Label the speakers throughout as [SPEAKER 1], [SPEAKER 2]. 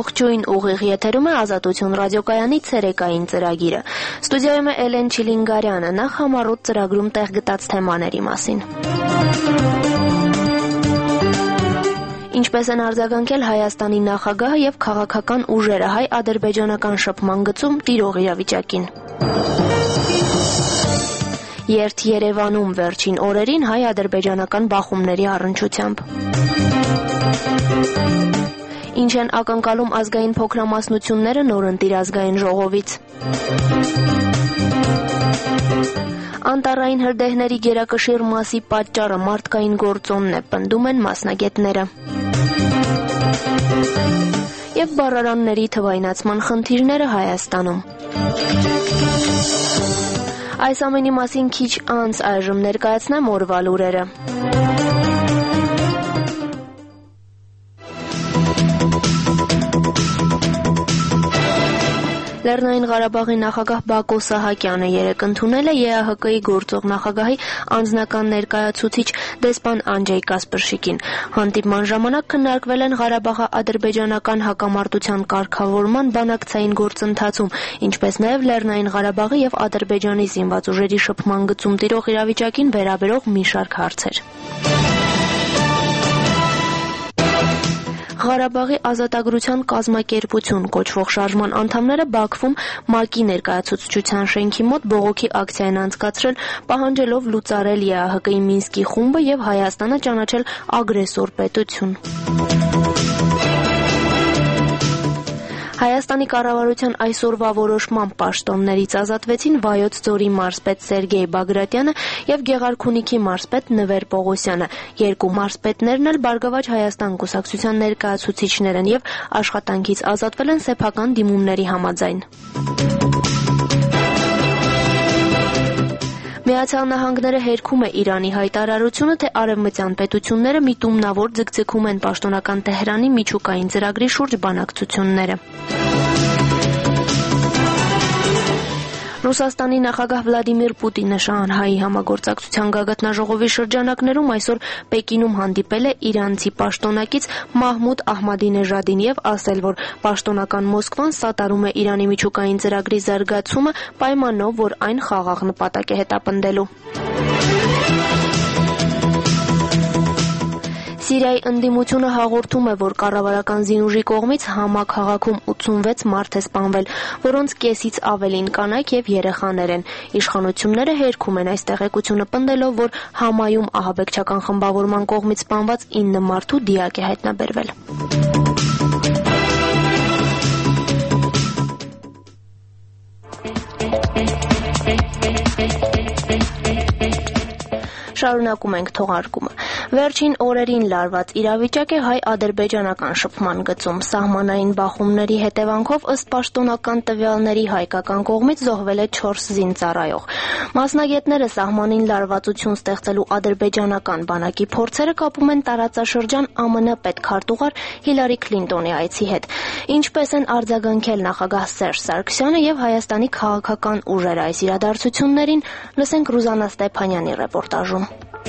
[SPEAKER 1] Ողջույն, ուղիղ եթերում է Ազատություն ռադիոկայանի ցերեկային ծրագիրը։ Ստուդիայում է Էլեն Չիլինգարյանը, նախ համառոտ ծրագրում տեղ գտած թեմաների մասին։ Ինչպես են արձագանքել Հայաստանի նախագահը եւ քաղաքական ուժերը հայ-ադրբեջանական շփման գծում տիրող իրավիճակին։ Երթ Երևանում վերջին օրերին հայ-ադրբեջանական բախումների առնչությամբ։ Ինչ են ակնկալում ազգային փոքրամասնությունները նորընտիր ազգային ժողովից։ Անտառային հրդեհների գերակշիռ մասի պատճառը մարդկային գործոնն է, պնդում են մասնագետները։ Եվ բառարանների թվայնացման խնդիրները Հայաստանում։ Այս ամենի մասին քիչ անց այժմ ներկայացնեմ օրվա լուրերը։ Լեռնային Ղարաբաղի նախագահ Բակո Սահակյանը երեկ ընդունել է ԵԱՀԿ-ի գործող նախագահի անձնական ներկայացուցիչ դեսպան Անջեյ Կասպրշիկին։ Հանդիպման ժամանակ քննարկվել են Ղարաբաղա-ադրբեջանական հակամարտության կարգավորման բանակցային գործընթացում, ինչպես նաև Լեռնային Ղարաբաղի եւ Ադրբեջանի զինված ուժերի շփման գծում տիրող իրավիճակին վերաբերող մի շարք հարցեր։ Ղարաբաղի ազատագրության կազմակերպություն կոչվող շարժման անդամները Բաքվում ՄԱԿ-ի ներկայացուցչության շենքի մոտ բողոքի ակցիա են անցկացրել, պահանջելով լուծարել ԵԱՀԿ-ի Մինսկի խումբը եւ Հայաստանը ճանաչել ագրեսոր պետություն։ Հայաստանի կառավարության այսօրվա որոշմամբ պաշտոններից ազատվեցին Վայոց ձորի մարզպետ Սերգեյ Բագրատյանը եւ Գեղարքունիքի մարզպետ Նվեր Պողոսյանը։ Երկու մարզպետներն էլ Բարգավաճ Հայաստան կուսակցության ներկայացուցիչներ են եւ աշխատանքից ազատվել են սեփական դիմումների համաձայն։ Միացյալ Նահանգները հերքում է Իրանի հայտարարությունը, թե արևմտյան պետությունները միտումնավոր ձգձգում են պաշտոնական Թեհրանի միջուկային ծրագրի շուրջ բանակցությունները։ Ռուսաստանի նախագահ Վլադիմիր Պուտինը Շանհայի համագործակցության գագաթնաժողովի շրջանակներում այսօր Պեկինում հանդիպել է իրանցի պաշտոնակից Մահմուդ Ահմադինեժադին եւ ասել, որ պաշտոնական Մոսկվան սատարում է Իրանի միջուկային ծրագրի զարգացումը պայմանով, որ այն խաղաղ նպատակ է հետապնդելու։ Սիրիայի ընդդիմությունը հաղորդում է, որ կառավարական զինուժի կողմից Համա քաղաքում 86 մարդ է սպանվել, որոնց կեսից ավելին կանայք եւ երեխաներ են։ Իշխանությունները հերքում են այս տեղեկությունը, պնդելով, որ Համայում ահաբեկչական խմբավորման կողմից սպանված 9 մարդու դիակ է հայտնաբերվել։ Շարունակում ենք թողարկումը։ Վերջին օրերին լարված իրավիճակ է հայ-ադրբեջանական շփման գծում։ Սահմանային բախումների հետևանքով ըստ պաշտոնական տվյալների հայկական կողմից զոհվել է 4 զինծառայող։ Մասնագետները սահմանին լարվածություն ստեղծելու ադրբեջանական բանակի փորձերը կապում են տարածաշրջան ԱՄՆ պետքարտուղար Հիլարի Քլինտոնի այցի հետ։ Ինչպես են արձագանքել նախագահ Սերժ Սարգսյանը եւ Հայաստանի քաղաքական ուժերը այս իրադարձություններին, լսենք Ռուզաննա Ստեփանյանի ռեպորտաժում։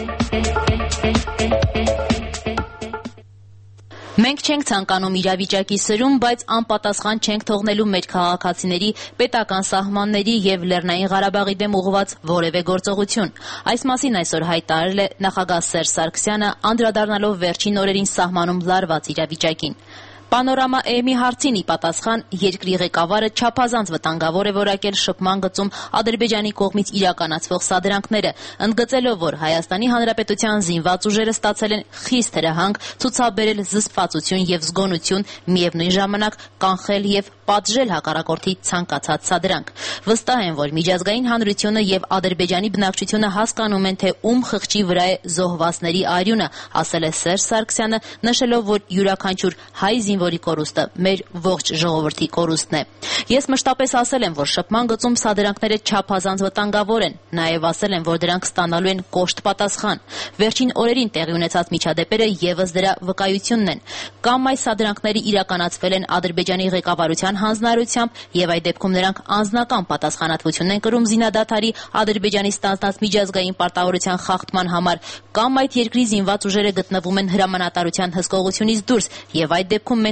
[SPEAKER 2] Մենք չենք ցանկանում իրավիճակի սրում, բայց անպատասխան չենք թողնելու մեր քաղաքացիների, պետական սահմանների եւ Լեռնային Ղարաբաղի դեմ ուղղված որևէ գործողություն։ Այս մասին այսօր հայտարարել է նախագահ Սերժ Սարգսյանը, անդրադառնալով վերջին օրերին սահմանում լարված իրավիճակին։ Պանորամա AM-ի հարցին ի պատասխան երկրի ղեկավարը չափազանց վտանգավոր է որակել շփման գծում Ադրբեջանի կողմից իրականացվող սադրանքները, ընդգծելով, որ Հայաստանի Հանրապետության զինված ուժերը ստացել են խիստ հրահանգ ցուցաբերել զսպվածություն եւ զգոնություն, միևնույն ժամանակ կանխել եւ պատժել հակառակորդի ցանկացած սադրանք։ Վստահ են, որ միջազգային հանրությունը եւ Ադրբեջանի բնակչությունը հասկանում են, թե ում խղճի վրա է զոհվածների արյունը, ասել է Սերժ Սարգսյանը, նշելով, որ յուրաքանչյուր հայ զինվորի կորուստը մեր ողջ ժողովրդի կորուստն է։ Ես մշտապես ասել եմ, որ շփման գծում սադրանքները չափազանց վտանգավոր են, նաեւ ասել եմ, որ դրանք ստանալու են կոշտ պատասխան։ Վերջին օրերին տեղի ունեցած միջադեպերը եւս դրա վկայությունն են։ Կամ այս սադրանքները իրականացվել են Ադրբեջանի ղեկավարության հանձնարարությամբ եւ այդ դեպքում նրանք անձնական պատասխանատվություն են կրում զինադադարի Ադրբեջանի ստանձնած միջազգային պարտավորության խախտման համար, կամ այդ երկրի զինված ուժերը գտնվում են հրամանատարության հսկողությունից դուրս եւ այդ դեպքում մենք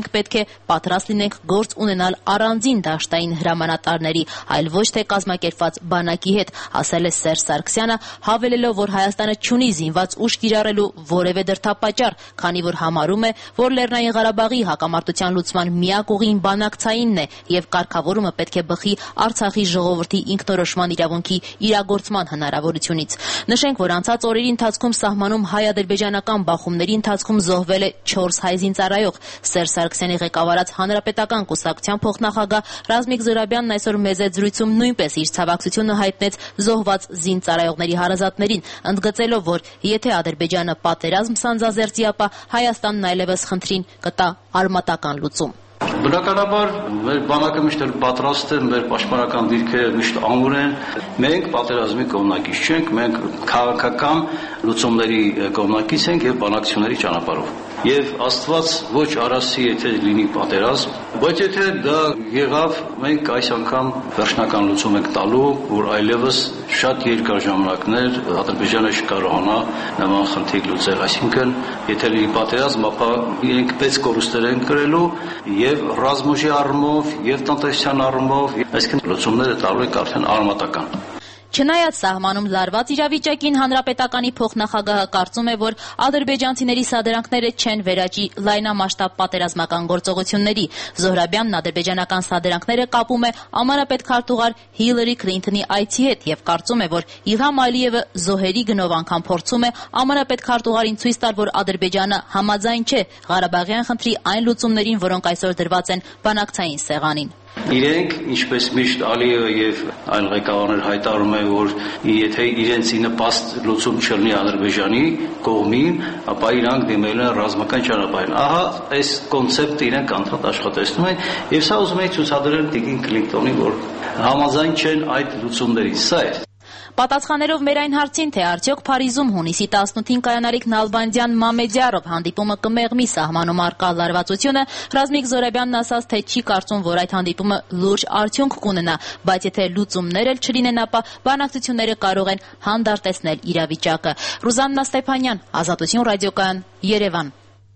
[SPEAKER 2] մենք պետք է պատրաստ լինենք գործ ունենալ առանձին դաշտային հրամանատարների, այլ ոչ թե կազմակերպված բանակի հետ, ասել է Սերժ Սարգսյանը, հավելելով, որ Հայաստանը չունի զինված ուժ կիրառելու որևէ դրդապատճառ, քանի որ համարում է, որ Լեռնային Ղարաբաղի հակամարտության լուծման միակ ուղին բանակցայինն է եւ կարգավորումը պետք է բխի Արցախի ժողովրդի ինքնորոշման իրավունքի իրագործման հնարավորությունից։ Նշենք, որ անցած օրերի ընթացքում սահմանում հայ-ադրբեջանական բախումների ընթացքում զոհվել է 4 հայ զինծառայող։ Սերժ Սարգսյանի ղեկավարած Հանրապետական կուսակցության փոխնախագահ Ռազմիկ Զոհրաբյանն այսօր մեծեձրույցում նույնպես իր ցավակցությունը հայտնեց զոհված զինծառայողների հարազատներին, ընդգծելով, որ եթե Ադրբեջանը պատերազմ սանձազերծի, ապա Հայաստանն այլևս խնդրին կտա արմատական լուծում։
[SPEAKER 3] Բնականաբար մեր բանակը միշտ պատրաստ է, մեր պաշտպանական դիրքերը միշտ ամուր են։ Մենք պատերազմի կողմնակից չենք, մենք քաղաքական լուծումների կողմնակից ենք եւ բանակցությունների ճանապարհով։ Եվ Աստված ոչ արասի, եթե լինի պատերազմ, բայց եթե դա եղավ, մենք այս անգամ վերջնական լուծում ենք տալու, որ այլևս շատ երկար ժամանակներ Ադրբեջանը չկարողանա նման խնդիր լուծել, այսինքն եթե լինի պատերազմ, ապա իրենք պետք կորուստներ են կրելու եւ ռազմուժի առումով եւ տնտեսության առումով, այսինքն լուծումները տալու ենք արդեն արմատական։
[SPEAKER 2] Չնայած սահմանում լարված իրավիճակին, Հանրապետականի փոխնախագահը կարծում է, որ ադրբեջանցիների սադրանքները չեն վերաճի լայնամասշտաբ պատերազմական գործողությունների։ Զոհրաբյանն ադրբեջանական սադրանքները կապում է ԱՄՆ-պետքարտուղար Հիլարի Քլինթոնի այցի հետ եւ կարծում է, որ Իլհամ Ալիևը զոհերի գնով անգամ փորձում է ԱՄՆ-պետքարտուղարին ցույց տալ, որ Ադրբեջանը համաձայն չէ Ղարաբաղյան խնդրի այն լուծումներին, որոնք այսօր դրված են բանակցային սեղանին։
[SPEAKER 3] Իրենք, ինչպես միշտ Ալիևը եւ այլ ղեկավարներ հայտարարում են, որ եթե իրենցի նպաստ լուծում չլինի Ադրբեջանի կողմին, ապա իրանք դիմել են ռազմական ճանապարհին։ Ահա այս կոնցեպտը իրենք անդադ աշխատեցնում են եւ սա ուզում են ցուցադրել Տիկին Քլինտոնին, որ համաձայն չեն այդ լուծումներին։ Սա է։
[SPEAKER 2] Պատասխանելով մեր այն հարցին, թե արդյոք Փարիզում հունիսի 18-ին կայանալիք Նալբանդյան Մամեդյարով հանդիպումը կմեղմի սահմանում առկա լարվածությունը, Ռազմիկ Զոհրաբյանն ասաց, թե չի կարծում, որ այդ հանդիպումը լուրջ արդյունք կունենա, բայց եթե լուծումներ էլ չլինեն, ապա բանակցությունները կարող են հանդարտեցնել իրավիճակը։ Ռուզաննա Ստեփանյան, Ազատություն ռադիոկայան, Երևան։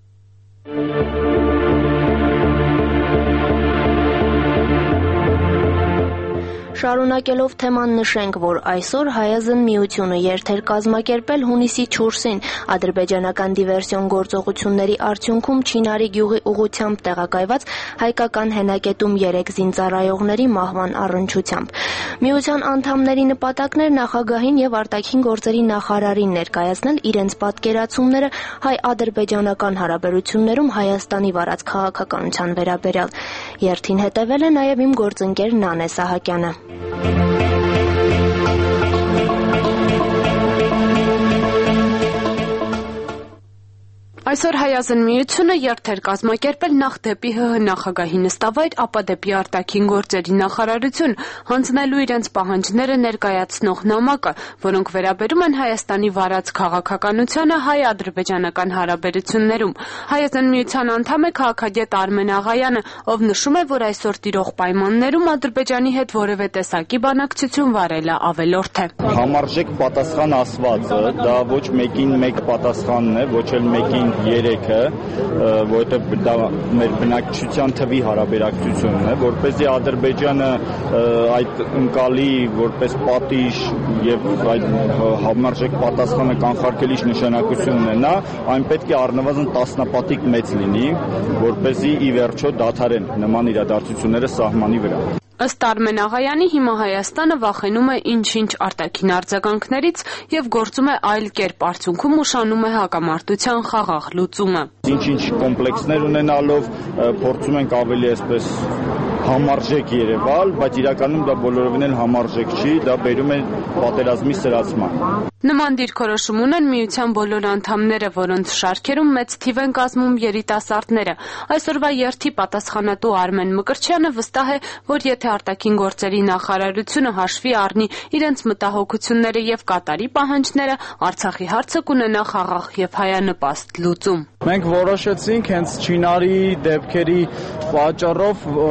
[SPEAKER 1] Շարունակելով թեման նշենք, որ այսօր Հայազն միությունը երթեր կազմակերպել հունիսի 4-ին ադրբեջանական դիվերսիոն գործողությունների արդյունքում Չինարի գյուղի ուղղությամբ տեղակայված հայկական հենակետում 3 զինծառայողների մահվան առնչությամբ։ Միության անդամների նպատակներ նախագահին եւ արտաքին գործերի նախարարին ներկայացնել իրենց պատկերացումները հայ-ադրբեջանական հարաբերություններում Հայաստանի վարած քաղաքականության վերաբերյալ։ Երթին հետևել է նաեւ իմ գործընկեր Նանե Սահակյանը։
[SPEAKER 4] Այսօր Հայազն միությունը երթեր կազմակերպել նախ դեպի ՀՀ նախագահի նստավայր, ապա դեպի արտաքին գործերի նախարարություն, հանձնելու իրենց պահանջները ներկայացնող նամակը, որոնք վերաբերում են Հայաստանի վարած քաղաքականությանը հայ-ադրբեջանական հարաբերություններում։ Հայազն միության անդամ է քաղաքագետ Արմեն Աղայանը, ով նշում է, որ այսօր տիրող պայմաններում Ադրբեջանի հետ որևէ տեսակի բանակցություն վարելը ավելորդ է։
[SPEAKER 5] Համարժեք պատասխան ասվածը, դա ոչ մեկին մեկ պատասխանն է, ոչ էլ մեկին 3-ը, որովհետև դա մեր բնակչության թվի հարաբերակցությունն է, որպեսզի Ադրբեջանը այդ ընկալի որպես պատիժ եւ այդ համարժեք պատասխանը կանխարգելիչ նշանակություն ունենա, այն պետք է առնվազն տասնապատիկ մեծ լինի, որպեսզի ի վերջո դադարեն նման իրադարձությունները սահմանի վրա։
[SPEAKER 4] Ըստ Արմեն Աղայանի, հիմա Հայաստանը վախենում է ինչ-ինչ արտաքին արձագանքներից եւ գործում է այլ կերպ, արդյունքում ուշանում է հակամարտության խաղաղ լուծումը։
[SPEAKER 5] Ինչ-ինչ կոմպլեքսներ ունենալով փորձում ենք ավելի այսպես համարժեք երևալ, բայց իրականում դա բոլորովին էլ համարժեք չի, դա բերում է պատերազմի սրացման։
[SPEAKER 4] Նման դիրքորոշում ունեն միության բոլոր անդամները, որոնց շարքերում մեծ թիվ են կազմում երիտասարդները։ Այսօրվա երթի պատասխանատու Արմեն Մկրտչյանը վստահ է, որ եթե արտաքին գործերի նախարարությունը հաշվի առնի իրենց մտահոգությունները եւ կատարի պահանջները, Արցախի հարցը կունենա խաղաղ եւ հայանպաստ լուծում։
[SPEAKER 5] Մենք որոշեցինք հենց Չինարի դեպքերի պատճառով ոտքի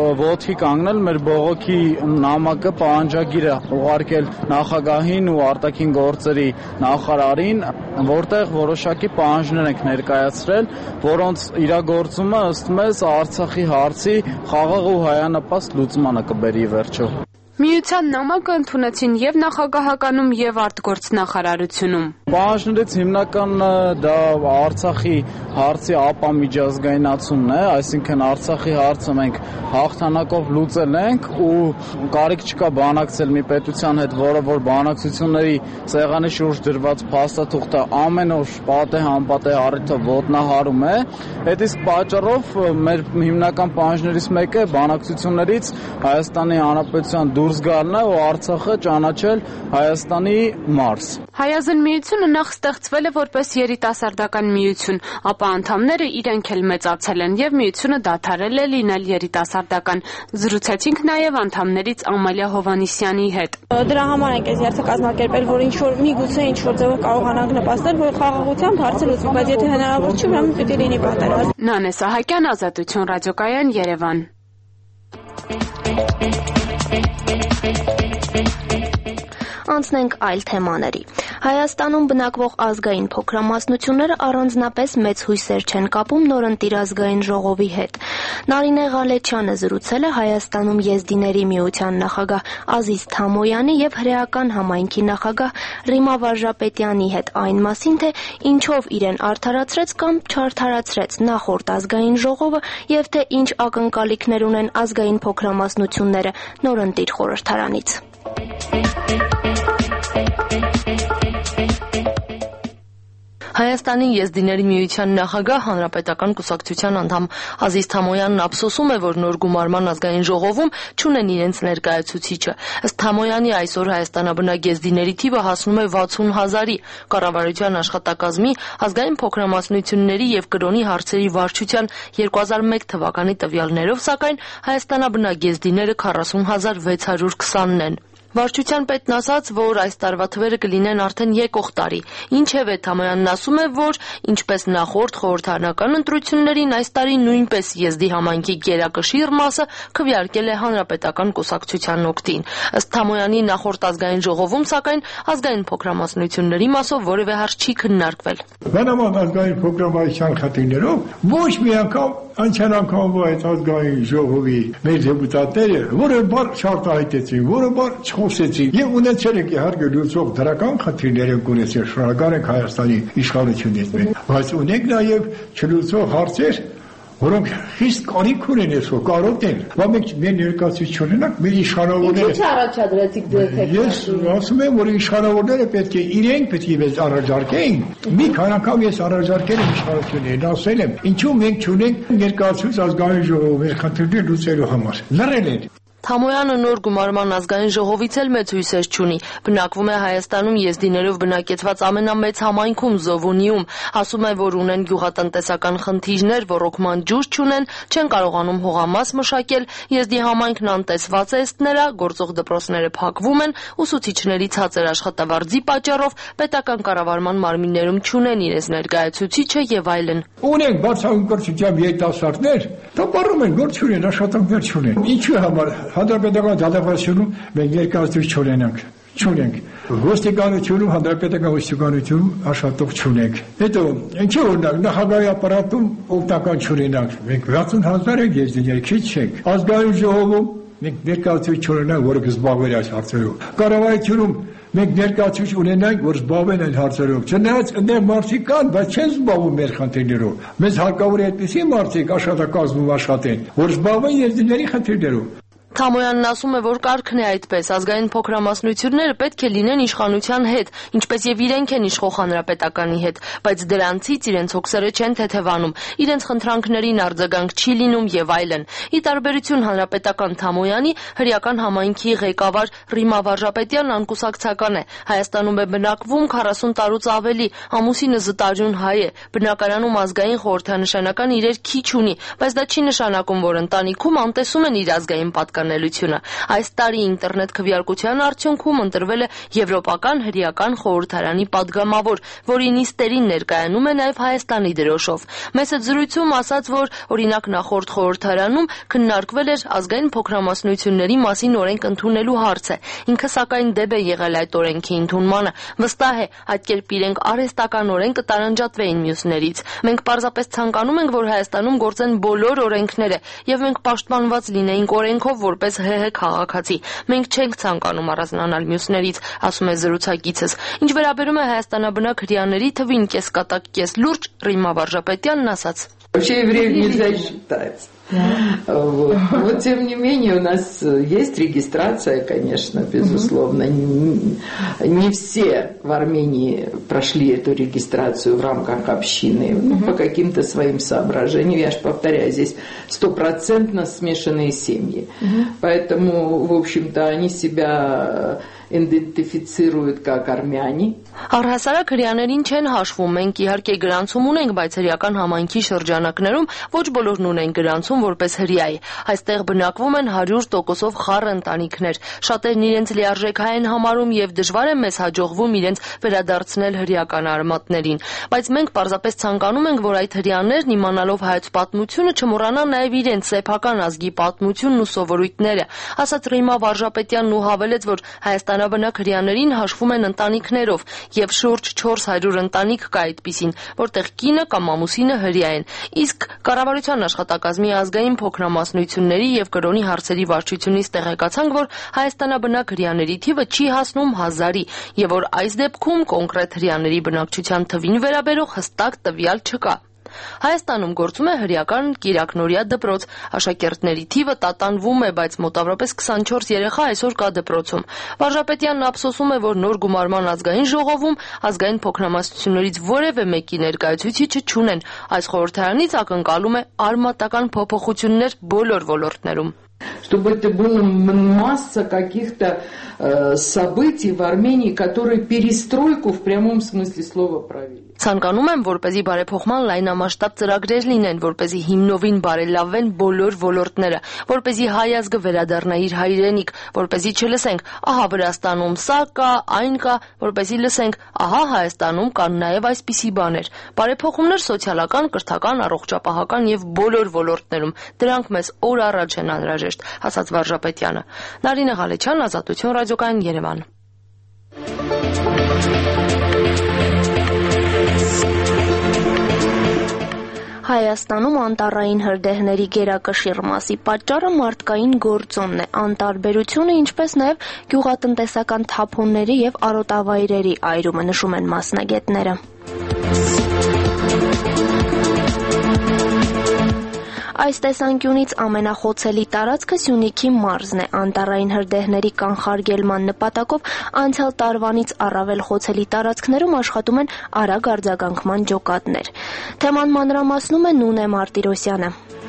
[SPEAKER 5] առաջի կանգնել մեր բողոքի նամակը պահանջագիրը ուղարկել նախագահին ու արտաքին գործերի նախարարին, որտեղ որոշակի պահանջներ ենք ներկայացրել, որոնց իրագործումը ըստ մեզ Արցախի հարցի խաղաղ ու հայանպաստ լուծմանը կբերի վերջո։
[SPEAKER 4] Միության նամակը ընդունեցին եւ նախագահականում եւ արտգործնախարարությունում։
[SPEAKER 5] Պահանջներից հիմնականը դա Արցախի հարցի ապա միջազգայնացումն է, այսինքն Արցախի հարցը մենք հաղթանակով լուծել ենք ու կարիք չկա բանակցել մի պետության հետ, որը որ բանակցությունների սեղանի շուրջ դրված փաստաթուղթը ամեն օր պատեհ անպատեհ առիթով ոտնահարում է։ Այդ իսկ պատճառով մեր հիմնական պահանջներից մեկը բանակցություններից Հայաստանի Հանրապետության դուրս գալն է ու Արցախը ճանաչել Հայաստանի մարզ։
[SPEAKER 4] Հայազն միությունը նախ ստեղծվել է որպես երիտասարդական միություն, ապա անդամները իրենք էլ մեծացել են եւ միությունը դադարել է լինել երիտասարդական։ Զրուցեցինք նաեւ անդամներից Ամալիա Հովանիսյանի հետ։
[SPEAKER 6] Դրա համար ենք այս երթը կազմակերպել, որ ինչ-որ միգուցե ինչ-որ ձևով կարողանանք նպաստել, որ խաղաղությամբ հարցը լուծվի, բայց եթե հնարավոր չի, ուրեմն պիտի լինի պատերազմ։
[SPEAKER 4] Նանե Սահակյան, Ազատություն ռադիոկայան, Երևան։
[SPEAKER 1] Անցնենք այլ թեմաների։ Հայաստանում բնակվող ազգային փոքրամասնությունները առանձնապես մեծ հույսեր չեն կապում նորընտիր ազգային ժողովի հետ։ Նարինե Ղալեչյանը զրուցել է Հայաստանում եզդիների միության նախագահ Ազիզ Թամոյանի եւ հրեական համայնքի նախագահ Ռիմա Վարժապետյանի հետ այն մասին, թե ինչով իրեն արդարացրեց կամ չարդարացրեց նախորդ ազգային ժողովը եւ թե ինչ ակնկալիքներ ունեն ազգային փոքրամասնությունները նորընտիր խորհրդարանից։
[SPEAKER 7] Հայաստանի եզդիների միության նախագահ հանրապետական կուսակցության անդամ Ազիզ Թամոյանն ափսոսում է, որ նոր գումարման ազգային ժողովում չունեն իրենց ներկայացուցիչը։ Ըստ Թամոյանի այսօր հայաստանաբնակ եզդիների թիվը հասնում է 60,000-ի։ Կառավարության աշխատակազմի ազգային փոքրամասնությունների եւ կրոնի հարցերի վարչության 2001 թվականի տվյալներով, սակայն հայաստանաբնակ եզդիները 40,620-ն են։ Վարչության պետն ասաց, որ այս տարվա թվերը կլինեն արդեն եկող տարի։ Ինչևէ, Թամոյանն ասում է, որ ինչպես նախորդ խորհրդարանական ընտրություններին այս տարի նույնպես եզդի համայնքի գերակշիռ մասը քվեարկել է հանրապետական կուսակցության օգտին։ Ըստ Թամոյանի նախորդ ազգային ժողովում, սակայն ազգային փոքրամասնությունների մասով որևէ հարց չի քննարկվել։
[SPEAKER 8] Բնական ազգային փոքրամասնության խնդիրներով ոչ մի անգամ անցյալ անգամ այդ ազգային ժողովի մեր դեպուտատները որը բար չարտահայտեցին, որը բար չխոսեցին եւ ունեցել եք իհարկե լուծող դրական խնդիրներ են ունեցել, շնորհակալ ենք Հայաստանի իշխանությունից, բայց ունենք նաեւ չլուծող հարցեր, որոնք խիստ կարիք ունեն այսօր կարոտ են, բայց մենք մեր ներկայացուցիչ ունենանք, մեր իշխանավորները։ Ինչու՞ առաջադրեցիք դուք։ Ես ասում եմ, որ իշխանավորները պետք է իրենք պետք է մեզ առաջարկեին։ Մի քանի անգամ ես առաջարկել եմ իշխանություններին, ասել եմ, ինչու մենք չունենք ներկայացուցիչ ազգային ժողով մեր խնդիրները լուծելու համար։ Լռել են։
[SPEAKER 7] Թամոյանը նոր գումարման ազգային ժողովից էլ մեծ հույսեր չունի։ Բնակվում է Հայաստանում եզդիներով բնակեցված ամենամեծ համայնքում Զովունիում։ Ասում է, որ ունեն գյուղատնտեսական խնդիրներ, ռոռոկման ջուր չունեն, չեն կարողանում հողամաս մշակել, եզդի համայնքն անտեսված է ըստ նրա, գործող դպրոցները փակվում են, ուսուցիչների ցածր աշխատավարձի պատճառով պետական կառավարման մարմիններում չունեն իրենց ներկայացուցիչը եւ այլն։
[SPEAKER 8] Ունենք բարձրանկրթությամբ երիտասարդներ, տապարում են, գործ չունեն, աշխատանքներ չունեն։ Ինչու համար Հանրապետական դատավարությունում մենք ներկայացուցիչ չունենք։ Ոստիկանությունում, հանրապետական ոստիկանությունում աշխատող չունենք։ Հետո ինչու օրինակ նախագահի ապարատում օգնական չունենանք։ Մենք 60,000 ենք եզդիներ, քիչ չենք։ Ազգային ժողովում մենք ներկայացուցիչ չունենանք, որը կզբաղվի այս հարցերով։ Կառավարությունում մենք ներկայացուցիչ ունենանք, որ զբաղվեն այդ հարցերով։ Չնայած այնտեղ մարդիկ կան, բայց չեն զբաղվում մեր խնդիրներով։ Մեզ հարկավոր է այդպիսի մարդիկ աշխատակազմում աշխատեն, որ զբաղվեն եզդիների խնդիրներով։
[SPEAKER 7] Թամոյանն ասում է, որ կարգն է այդպես, ազգային փոքրամասնությունները պետք է լինեն իշխանության հետ, ինչպես եւ իրենք են իշխող հանրապետականի հետ, բայց դրանցից իրենց հոգսերը չեն թեթևանում, իրենց խնդրանքներին արձագանք չի լինում եւ այլն։ Ի տարբերություն հանրապետական Թամոյանի, հրեական համայնքի ղեկավար Ռիմա Վարժապետյանն անկուսակցական է։ Հայաստանում է բնակվում 40 տարուց ավելի, ամուսինը զտարյուն հայ է, բնակարանում ազգային խորհրդանշանական իրեր քիչ ունի, բայց դա չի նշանակում, որ ընտանիքում անտեսում են իր ազգային պատկանելիությունը։ պատկանելությունը։ Այս տարի ինտերնետ քվեարկության արդյունքում ընտրվել է Եվրոպական հրեական խորհրդարանի падգամավոր, որի նիստերին ներկայանում է նաև Հայաստանի դրոշով։ Մեծ զրույցում ասաց, որ օրինակ նախորդ խորհրդարանում քննարկվել էր ազգային փոքրամասնությունների մասին օրենք ընդունելու հարցը։ Ինքը սակայն դեպ է եղել այդ օրենքի ընդունմանը։ Վստահ է, այդ կերպ իրենք արհեստական օրենք կտարանջատվեին մյուսներից։ Մենք պարզապես ցանկանում ենք, որ Հայաստանում գործեն բոլոր օրենքները, եւ մենք պաշտպանված լինեինք օրենքով որպես ՀՀ քաղաքացի։ Մենք չենք ցանկանում առանձնանալ մյուսներից, ասում է զրուցակիցս։ Ինչ վերաբերում է հայաստանաբնակ հրեաների թվին կեսկատակ կես լուրջ, Ռիմա Վարժապետյանն ասաց.
[SPEAKER 9] Вообще евреев нельзя считать. Вот тем не менее у нас есть регистрация, конечно, безусловно. Не все в Армении прошли эту регистрацию в рамках общины, по каким-то своим соображениям. Я же повторяю, здесь 100% смешанные семьи. Поэтому, в общем-то, они себя идентифицируют как армяне.
[SPEAKER 7] Առհասարակ հրեաներին չեն հաշվում, մենք իհարկե գրանցում ունենք, բայց հրեական համայնքի շրջանակներում ոչ բոլորն ունեն գրանցում որպես հրեայի։ Այստեղ բնակվում են 100%-ով խառը ընտանիքներ։ Շատերն իրենց լիարժեքային համարում եւ դժվար է մեզ հաջողվում իրենց վերադարձնել հրեական արմատներին։ Բայց մենք պարզապես ցանկանում ենք, որ այդ հրեաներն իմանալով հայոց պատմությունը չմոռանան նաեւ իրենց սեփական ազգի պատմությունն ու սովորույթները, ասաց Ռիմա Վարժապետյանն ու հավելեց, որ հայաստանաբնակ հրեաներին հաշվում են ընտանիքներով եւ շուրջ 400 ընտանիք կա այդպիսին, որտեղ կինը կամ ամուսինը հրեա են։ Իսկ կառավարության աշխատակազմի ազգային փոքրամասնությունների եւ կրոնի հարցերի վարչությունից տեղեկացանք, որ հայաստանաբնակ հրեաների թիվը չի հասնում 1000-ի եւ որ այս դեպքում կոնկրետ հրեաների բնակչության թվին վերաբերող հստակ տվյալ չկա։ Հայաստանում գործում է հրեական կիրակնորյա դպրոց։ Աշակերտների թիվը տատանվում է, բայց մոտավորապես 24 երեխա այսօր կա դպրոցում։ Վարժապետյանն ափսոսում է, որ նոր գումարման ազգային ժողովում ազգային փոքրամասնություններից որևէ մեկի ներկայացուցիչը չունեն։ Այս խորհրդարանից ակնկալում է արմատական փոփոխություններ բոլոր ոլորտներում։
[SPEAKER 9] Чтобы это была масса каких-то событий в Армении, которые перестройку в прямом смысле слова провели.
[SPEAKER 7] Ցանկանում եմ, որպեսզի բարեփոխման լայնամասշտաբ ծրագրեր լինեն, որպեսզի հիմնովին բարելավվեն բոլոր ոլորտները, որպեսզի հայ ազգը վերադառնա իր հայրենիք, որպեսզի չլսենք, ահա Վրաստանում սա կա, այն կա, որպեսզի լսենք, ահա Հայաստանում կան նաև այսպիսի բաներ։ Բարեփոխումներ սոցիալական, կրթական, առողջապահական եւ բոլոր ոլորտներում։ Դրանք մեզ օր առաջ են անհրաժեշտ, ասաց Վարժապետյանը։ Նարինե Ղալեչյան, Ազատություն ռադիոկայան, Երևան։
[SPEAKER 1] Հայաստանում անտառային հրդեհների գերակշիռ մասի պատճառը մարդկային գործոնն է, անտարբերությունը, ինչպես նաև գյուղատնտեսական թափոնների եւ արոտավայրերի այրումը, նշում են մասնագետները։ Այս տեսանկյունից ամենախոցելի տարածքը Սյունիքի մարզն է։ Անտառային հրդեհների կանխարգելման նպատակով անցյալ տարվանից առավել խոցելի տարածքներում աշխատում են արագ արձագանքման ջոկատներ։ Թեման մանրամասնում է Նունե Մարտիրոսյանը։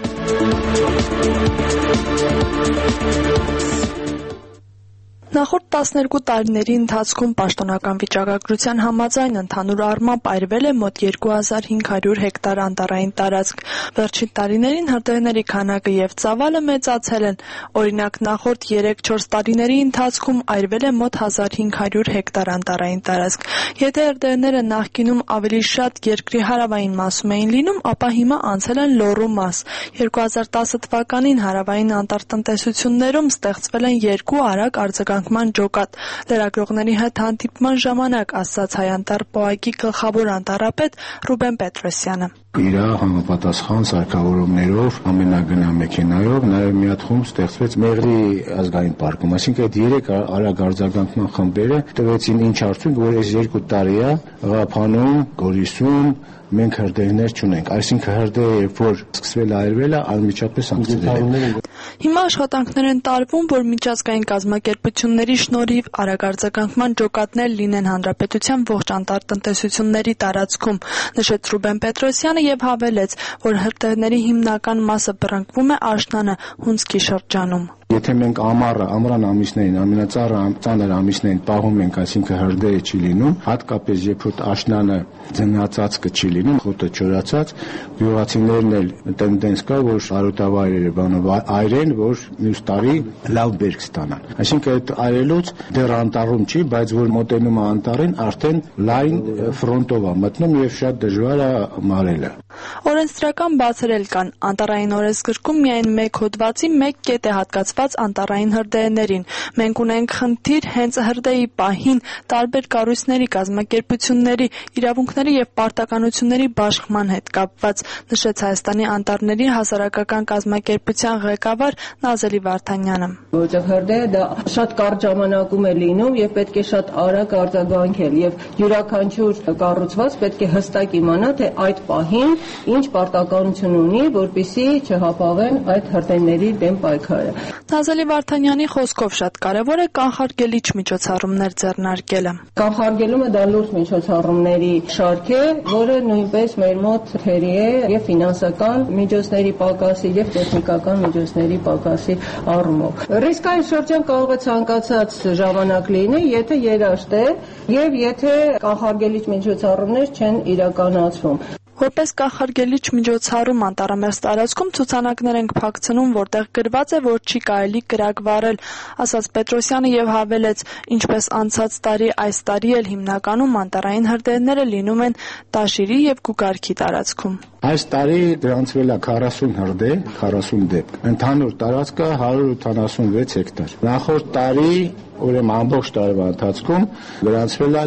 [SPEAKER 10] Նախորդ 12 տարիների ընթացքում պաշտոնական վիճակագրության համաձայն ընդհանուր առմամբ այրվել է մոտ 2500 հեկտար անտառային տարածք։ Վերջին տարիներին հրդեհների քանակը եւ ծավալը մեծացել են։ Օրինակ, նախորդ 3-4 տարիների ընթացքում այրվել է մոտ 1500 հեկտար անտառային տարածք։ Եթե հրդեհները նախկինում ավելի շատ երկրի հարավային մասում էին լինում, ապա հիմա անցել են լոռու մաս։ 2010 թվականին հարավային անտառտնտեսություններում ստեղծվել են 2 արագ արձագանքման ջոկատ։ Լրագրողների հետ հանդիպման ժամանակ ասաց Հայանտառ ՊՕԱԿ-ի գլխավոր անտառապետ Ռուբեն Պետրոսյանը։
[SPEAKER 11] Իր համապատասխան սարքավորումներով ամենագնա մեքենայով նաև մի հատ խումբ ստեղծվեց Մեղրի ազգային պարկում, այսինքն այդ 3 արագ արձագանքման խմբերը տվեցին ինչ արդյունք, որ այս 2 տարի է Ղափանում, Գորիսում մենք հրդեհներ չունենք, այսինքն հրդեհը երբ որ սկսվել այրվել է, անմիջապես անկցվել է։
[SPEAKER 10] Հիմա աշխատանքներ են տարվում, որ միջազգային կազմակերպությունների շնորհիվ արագ արձագանքման ջոկատներ լինեն հանրապետության ողջ անտառտնտեսությունների տարածքում, նշեց Ռուբեն Պետրոսյանը եւ հավելեց, որ հրդեհների հիմնական մասը բռնկվում է աշնանը Հունցքի շրջանում։
[SPEAKER 11] Եթե մենք ամռան ամիսներին, ամենածանր ամիսներին պահում ենք, այսինքն հրդեհը չի լինում, հատկապես երբ որ աշնանը ձնածածկը չի լինում, խոտը չորացած, գյուղացիներն էլ տենդենս կա, որ արոտավայրերը այրեն, որ մյուս տարի լավ բերք ստանան։ Այսինքն այդ այրելուց դեռ անտառում չի, բայց որ մոտենում է անտառին, արդեն լայն ֆրոնտով է մտնում եւ շատ դժվար է մարելը։
[SPEAKER 10] Օրենսդրական բացերել կան։ Անտառային օրենսգրքում միայն 1 հոդվածի 1 կետ է հատկացված անտառային հրդեհներին։ Մենք ունենք խնդիր հենց հրդեհի պահին տարբեր կառույցների, կազմակերպությունների, իրավունքների եւ պարտականությունների բաշխման հետ կապված, նշեց Հայաստանի անտառների հասարակական կազմակերպության ղեկավար Նազելի Վարդանյանը։
[SPEAKER 12] Որտեղ հրդեհը դա շատ կարճ ժամանակում է լինում եւ պետք է շատ արագ արձագանքել եւ յուրաքանչյուր կառուցված պետք է հստակ իմանա թե այդ պահին ինչ պարտականություն ունի, որպեսզի չհապավեն այդ հրդեհների դեմ պայքարը։
[SPEAKER 10] Նազելի Վարդանյանի խոսքով շատ կարևոր է կանխարգելիչ միջոցառումներ ձեռնարկելը։
[SPEAKER 12] Կանխարգելումը դա լուրջ միջոցառումների շարք է, որը նույնպես մեր մոտ թերի է եւ ֆինանսական միջոցների պակասի եւ տեխնիկական միջոցների պակասի առումով։ Ռիսկային շրջան կարող է ցանկացած ժամանակ լինի, եթե երաշտ է եւ եթե կանխարգելիչ միջոցառումներ չեն իրականացվում։
[SPEAKER 10] Որպես կանխարգելիչ միջոցառում անտառամերձ տարածքում ցուցանակներ ենք փակցնում, որտեղ գրված է, որ չի կարելի կրակ վառել, ասաց Պետրոսյանը եւ հավելեց, ինչպես անցած տարի, այս տարի էլ հիմնականում անտառային հրդեհները լինում են Տաշիրի եւ Գուգարքի տարածքում։
[SPEAKER 11] Այս տարի գրանցվել է 40 հրդեհ, 40 դեպք։ Ընդհանուր տարածքը 176 հեկտար։ Նախորդ տարի ուրեմն ամբողջ տարվա ընթացքում գրանցվել է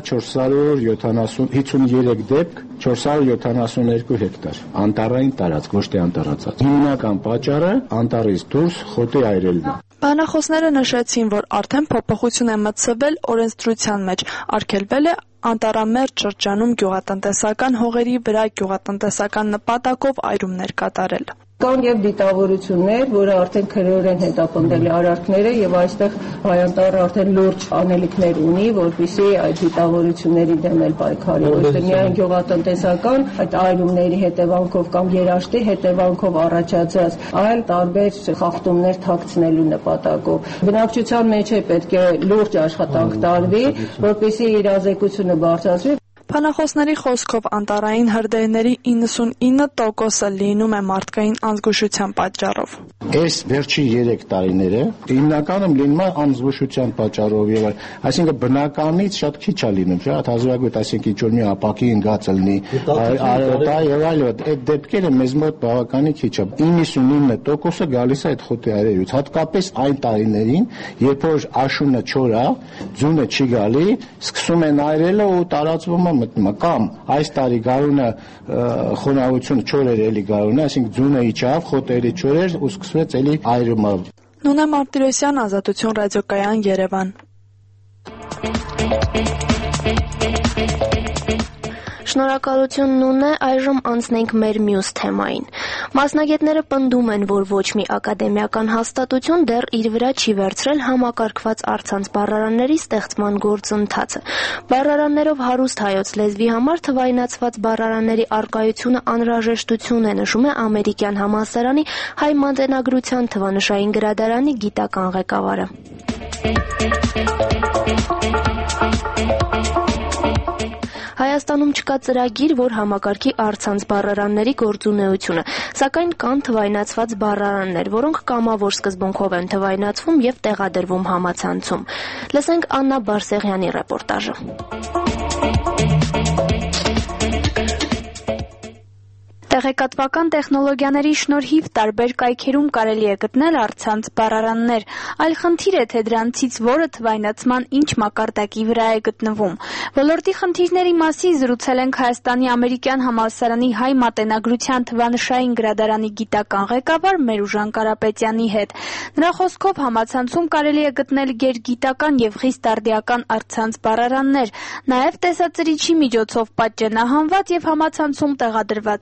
[SPEAKER 11] 453 դեպք, 472 հեկտար անտառային տարածք, ոչ թե անտառացած։ Հիմնական պատճառը անտառից դուրս խոտի այրելն է։
[SPEAKER 10] Բանախոսները նշեցին, որ արդեն փոփոխություն է մտցվել օրենսդրության մեջ, արգելվել է անտառամերձ շրջանում գյուղատնտեսական հողերի վրա գյուղատնտեսական նպատակով այրումներ կատարել։
[SPEAKER 12] Կան եւ դիտավորություններ, որը արդեն քրեորեն հետապնդել է արարքները եւ այստեղ Հայանտառը արդեն լուրջ անելիքներ ունի, որպեսզի այդ դիտավորությունների դեմ էլ պայքարի, ոչ թե միայն գյուղատնտեսական այդ այրումների հետևանքով կամ երաշտի հետևանքով առաջացած, այլ տարբեր խախտումներ թաքցնելու նպատակով։ Բնակչության մեջ է պետք է լուրջ աշխատանք տարվի, որպեսզի իրազեկությունը բարձրացվի։
[SPEAKER 10] Բանախոսների խոսքով անտառային հրդեհների 99%-ը լինում է մարդկային անզգուշության պատճառով։
[SPEAKER 11] Այս վերջին 3 տարիները հիմնականում լինում է անզգուշության պատճառով եւ այսինքն բնականից շատ քիչ է լինում, շատ հազվագյուտ, այսինքն ինչ-որ մի ապակի ընկած լինի, այլ եւ այլ, այդ դեպքերը մեզ մոտ բավականին քիչ է։ 99%-ը գալիս է այդ խոտի այրերից, հատկապես այն տարիներին, երբ որ աշունը չոր է, ձյունը չի գալի, սկսում են այրելը ու տարածվում է մտնում կամ այս տարի գարունը խոնավություն չոր էր էլի գարունը, այսինքն ձյունը իջավ, խոտերի չոր էր ու սկսվեց էլի այրումը։
[SPEAKER 10] Նունե Մարտիրոսյան, Ազատություն ռադիոկայան, Երևան։
[SPEAKER 1] Շնորհակալություն Նունե, այժմ անցնենք մեր մյուս թեմային։ Մասնագետները պնդում են, որ ոչ մի ակադեմիական հաստատություն դեռ իր վրա չի վերցրել համակարգված առցանց բառարանների ստեղծման գործընթացը։ Բառարաններով հարուստ հայոց լեզվի համար թվայնացված բառարանների առկայությունը անհրաժեշտություն է, նշում է ամերիկյան համալսարանի հայ մատենագրության թվանշային գրադարանի գիտական ղեկավարը։ Հայաստանում չկա ծրագիր, որ համակարգի առցանց բառարանների գործունեությունը, սակայն կան թվայնացված բառարաններ, որոնք կամավոր սկզբունքով են թվայնացվում եւ տեղադրվում համացանցում։ Լսենք Աննա Բարսեղյանի ռեպորտաժը։
[SPEAKER 13] Տեղեկատվական տեխնոլոգիաների շնորհիվ տարբեր կայքերում կարելի է գտնել առցանց բառարաններ, այլ խնդիր է, թե դրանցից որը թվայնացման ինչ մակարդակի վրա է գտնվում։ Ոլորտի խնդիրների մասին զրուցել ենք Հայաստանի ամերիկյան համալսարանի հայ մատենագրության թվանշային գրադարանի գիտական ղեկավար Մերուժան Կարապետյանի հետ։ Նրա խոսքով համացանցում կարելի է գտնել գերգիտական եւ խիստ արդիական առցանց բառարաններ, նաեւ տեսածրիչի միջոցով պատճենահանված եւ համացանցում տեղադրված աշխատանքներ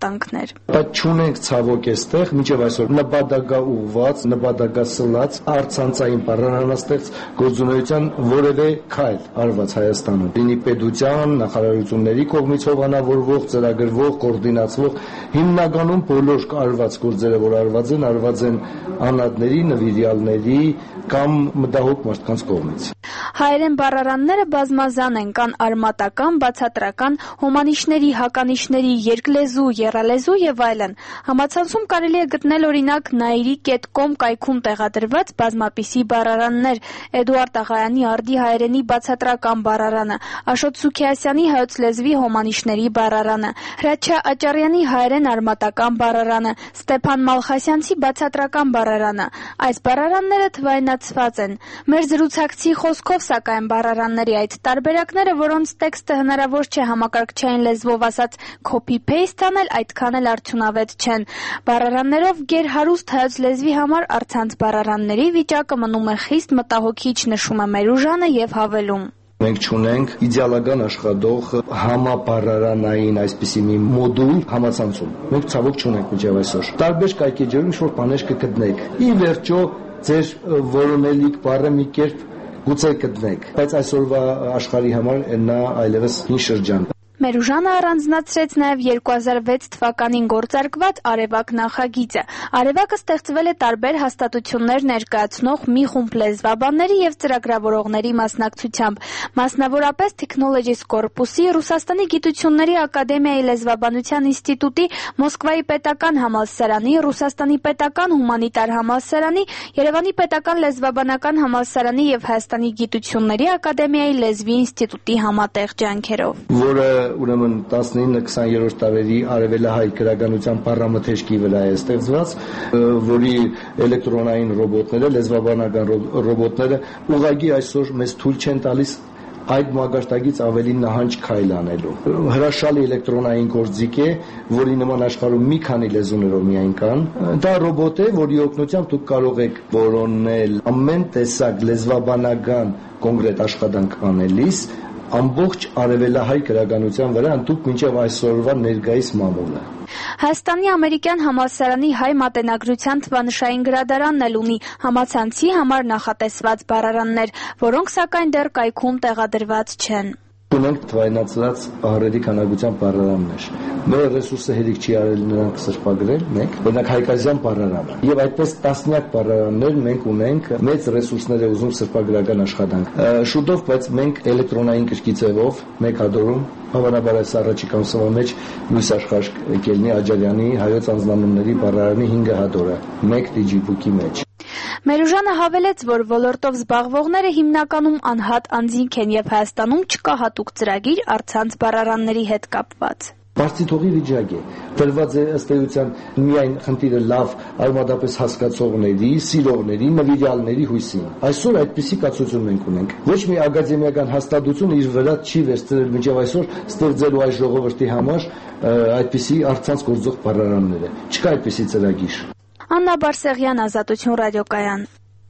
[SPEAKER 13] աշխատանքներ։
[SPEAKER 14] Բայց չունենք ցավոք այստեղ մինչև այսօր նպատակա ուղված, նպատակա սլած առցանցային բառարանաստեղծ գործունեության որևէ քայլ արված Հայաստանում։ Լինի պետության, նախարարությունների կողմից հովանավորվող, ծրագրվող, կոորդինացվող, հիմնականում բոլոր արված գործերը, որ արված են անհատների, նվիրյալների կամ մտահոգ մարդկանց կողմից։
[SPEAKER 13] Հայերեն բառարանները բազմազան են, կան արմատական, բացատրական, հոմանիշների, հականիշների, երկլեզու, եռալեզու եւ այլն։ Համացանցում կարելի է գտնել օրինակ nairi.com կայքում տեղադրված բազմապիսի բառարաններ, Էդուարդ Աղայանի արդի հայերենի բացատրական բառարանը, Աշոտ Սուքիասյանի հայոց լեզվի հոմանիշների բառարանը, Հրաչյա Աճարյանի հայերեն արմատական բառարանը, Ստեփան Մալխասյանցի բացատրական բառարանը։ Այս բառարանները թվայնացված են։ Մեր զրուցակցի խոսքով սակայն բառարանների այդ տարբերակները, որոնց տեքստը հնարավոր չէ համակարգչային լեզվով ասած copy-paste անել, այդքան էլ արդյունավետ չեն։ Բառարաններով գերհարուստ հայոց լեզվի համար առցանց բառարանների վիճակը մնում է խիստ մտահոգիչ, նշում է Մերուժանը եւ հավելում.
[SPEAKER 14] Մենք չունենք իդեալական աշխատող համաբառարանային այսպիսի մի մոդուլ համացանցում։ Մենք ցավոք չունենք մինչև այսօր։ Տարբեր կայքեջերում ինչ-որ բաներ կգտնեք։ Ի վերջո ձեր որոնելիք բառը մի կերպ գուցե կգտնեք, բայց այսօրվա աշխարհի համար նա այլևս հին շրջան։
[SPEAKER 13] Մերուժանը առանձնացրեց նաև 2006 թվականին գործարկված Արևակ նախագիծը։ Արևակը ստեղծվել է տարբեր հաստատություններ ներկայացնող մի խումբ լեզվաբանների եւ ծրագրավորողների մասնակցությամբ, մասնավորապես Technologies Corpus-ի, Ռուսաստանի գիտությունների ակադեմիայի լեզվաբանության ինստիտուտի, Մոսկվայի պետական համալսարանի, Ռուսաստանի պետական հումանիտար համալսարանի, Երևանի պետական լեզվաբանական համալսարանի եւ Հայաստանի գիտությունների ակադեմիայի լեզվի ինստիտուտի համատեղ ջանքերով։
[SPEAKER 14] Որը ուրեմն 19-20-րդ դարերի արևելահայ գրականության բառամթերքի վրա է ստեղծված, որի էլեկտրոնային ռոբոտները, լեզվաբանական ռոբոտները ուղղակի այսօր մեզ թույլ չեն տալիս այդ մակարդակից ավելի նահանջ քայլ անելու։ Հրաշալի էլեկտրոնային գործիք է, որի նման աշխարհում մի քանի լեզուներով միայն կան։ Դա ռոբոտ է, որի օգնությամբ դուք կարող եք որոնել ամեն տեսակ լեզվաբանական կոնկրետ աշխատանք անելիս ամբողջ արևելահայ գրականության վրա ընդդուք մինչև այսօրվա ներկայիս մամուլը։
[SPEAKER 13] Հայաստանի ամերիկյան համալսարանի հայ մատենագրության թվանշային գրադարանն էլ ունի համացանցի համար նախատեսված բառարաններ, որոնք սակայն դեռ կայքում տեղադրված չեն։
[SPEAKER 14] Ունենք թվայնացած բառերի քանակության բառարաններ։ Մեր ռեսուրսը հերիք չի արել նրանք սրբագրել, մենք, օրինակ հայկազյան բառարանը։ Եվ այդպես տասնյակ բառարաններ մենք ունենք, մեծ ռեսուրսներ է ուզում սրբագրական աշխատանք։ Շուտով, բայց մենք էլեկտրոնային գրքի ձևով մեկ հատորում, հավանաբար այս առաջիկա ամսվա մեջ լույս աշխարհ կելնի Աջարյանի հայոց անձնանունների բառարանի 5 հատորը, մեկ դիջիբուկի մեջ։
[SPEAKER 13] Մերուժանը հավելեց, որ ոլորտով զբաղվողները հիմնականում անհատ անձինք են եւ Հայաստանում չկա հատուկ ծրագիր առցանց բառարանների հետ կապված։
[SPEAKER 14] Բարձիթողի վիճակ է, տրված է ըստ էության միայն խնդիրը լավ արմատապես հասկացողների, սիրողների, նվիրյալների հույսին։ Այսօր այդպիսի կացություն մենք ունենք։ Ոչ մի ակադեմիական հաստատություն իր վրա չի վերցրել մինչև այսօր ստեղծելու այս ժողովրդի համար այդպիսի առցանց գործող բառարանները։ Չկա այդպիսի ծրագիր։
[SPEAKER 13] Աննա Բարսեղյան, Ազատություն ռադիոկայան։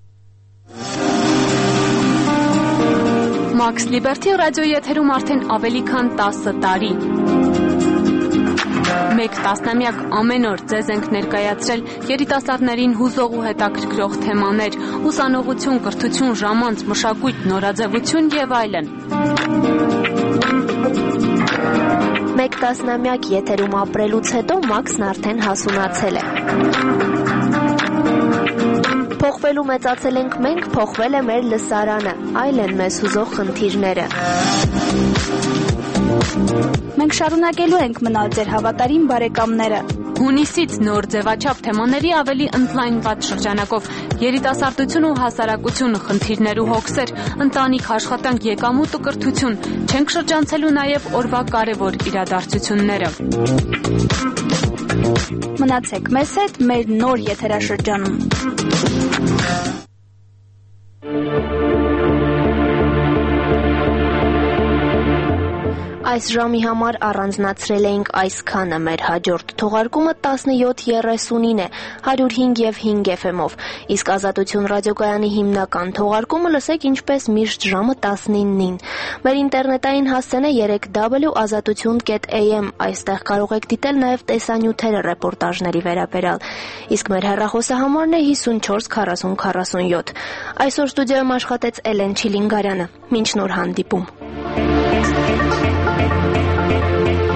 [SPEAKER 13] Max Liberty ռադիոյի եթերում արդեն ավելի քան 10 տարի։ Մեկ տասնամյակ ամեն օր ձեզ ենք ներկայացրել երիտասարդներին հուզող ու հետաքրքրող թեմաներ, ուսանողություն, կրթություն, ժամանց, մշակույթ, նորաձևություն եւ այլն։
[SPEAKER 1] Մեկ տասնամյակ եթերում ապրելուց հետո Մաքսն արդեն հասունացել է։ Փոխվելու մեծացել ենք մենք, փոխվել է մեր լսարանը, այլ են մեզ հուզող խնդիրները։
[SPEAKER 13] Մենք շարունակելու ենք մնալ ձեր հավատարիմ բարեկամները։ Հունիսից նոր ձևաչափ թեմաների ավելի ընդլայնված շրջանակով երիտասարդություն ու հասարակություն, խնդիրներ ու հոգսեր, ընտանիք, աշխատանք, եկամուտ ու կրթություն, չենք շրջանցելու նաև օրվա կարևոր իրադարձությունները։ Մնացեք մեզ հետ մեր նոր եթերաշրջանում։
[SPEAKER 1] Այս ժամի համար առանձնացրել էինք այսքանը, մեր հաջորդ թողարկումը 17:30-ին է, 105 եւ 5 FM-ով, իսկ Ազատություն ռադիոկայանի հիմնական թողարկումը լսեք ինչպես միշտ ժամը 19-ին։ Մեր ինտերնետային հասցեն է www.azatutun.am, այստեղ կարող եք դիտել նաեւ տեսանյութերը ռեպորտաժների վերաբերյալ, իսկ մեր հեռախոսահամարն է 54 40 47։ Այսօր ստուդիոյում աշխատեց Էլեն Չիլինգարյանը։ Մինչ նոր հանդիպում։